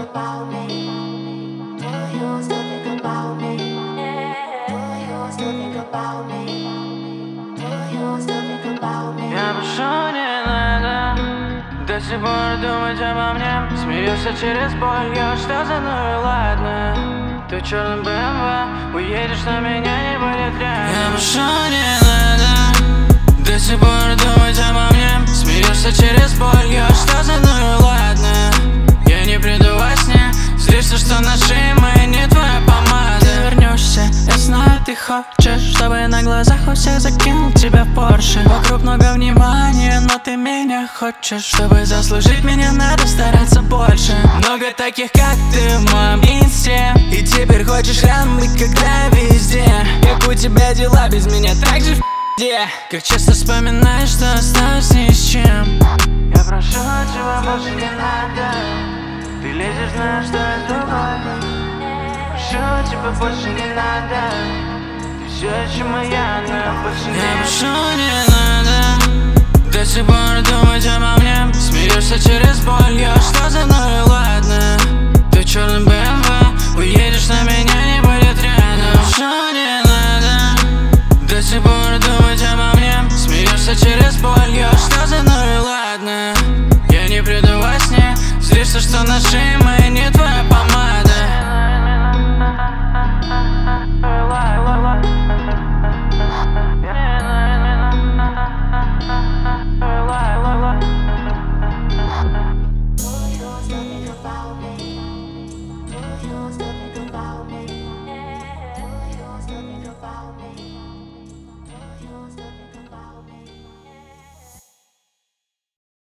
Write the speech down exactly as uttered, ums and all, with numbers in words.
about me? Do you still think about me? Do you still think about me? Do you still think about me? Я прошу, не надо до сих пор думать обо мне. Смеешься через боль, я что за ну и ладно. Ты в черном бэ эм вэ, уедешь, но меня не будет рядом. Я прошу, не надо до сих пор думать обо мне. Смеешься через боль, я что за ну и ладно. Я не приду во сне, злишься, что наши мы не твоя помада. Ты вернешься, я знаю, ты хочешь, чтобы на глазах у всех закинул тебя в Порше. Вокруг много внимания, но ты меня хочешь. Чтобы заслужить меня, надо стараться больше. Много таких, как ты в моем инсте, и теперь хочешь рядом быть, когда везде. Как у тебя дела без меня, так же в пи***де. Как часто вспоминаешь, что осталось ни с чем. Я прошу тебя, больше не надо. Ты лезешь, знаешь, что я другой. Прошу тебя, больше не надо. Ты все еще моя, но больше не. Я прошу, не надо до сих пор думать обо мне. Смеешься через боль, я что за ну и ладно. Ты в черном бэ эм вэ, уедешь, но меня не будет рядом. Прошу, не надо до сих пор думать обо мне. Смеешься через боль, я что за ну и ладно. Я не приду во сне, злишься, что наши мы не твоя помада.